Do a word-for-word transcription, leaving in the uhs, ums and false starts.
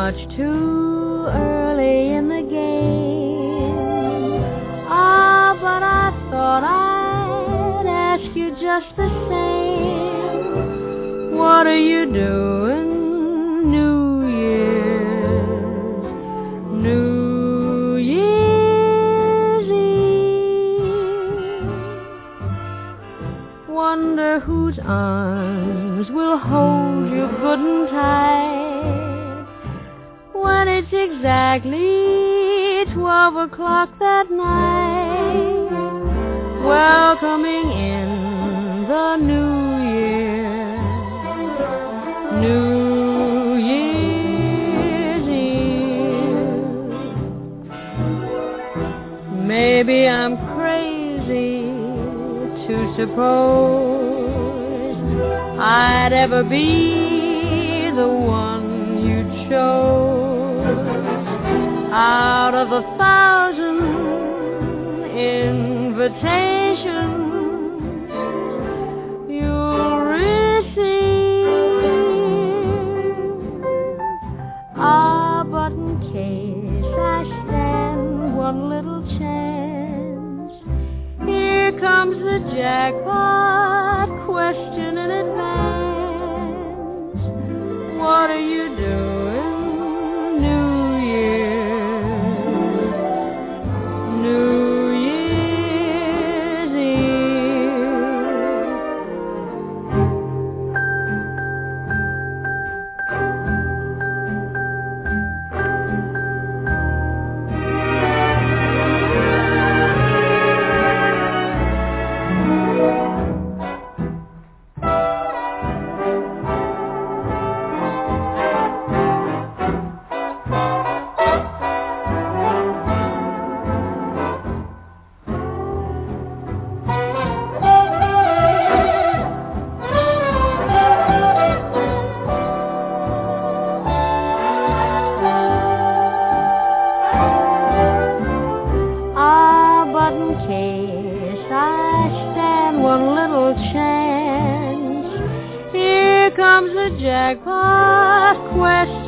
much too early in the game. Ah, but I thought I'd ask you just the same. What are you doing New Year's, New Year's Eve? Wonder whose arms will hold you good and tight when it's exactly twelve o'clock that night, welcoming in the new year, New Year's Eve. Maybe I'm crazy to suppose I'd ever be the one you chose out of a thousand invitations you'll receive. Ah, but in case I stand one little chance, here comes the jackpot question in advance. What are you doing New Year's, New Year's Eve? Jackpot question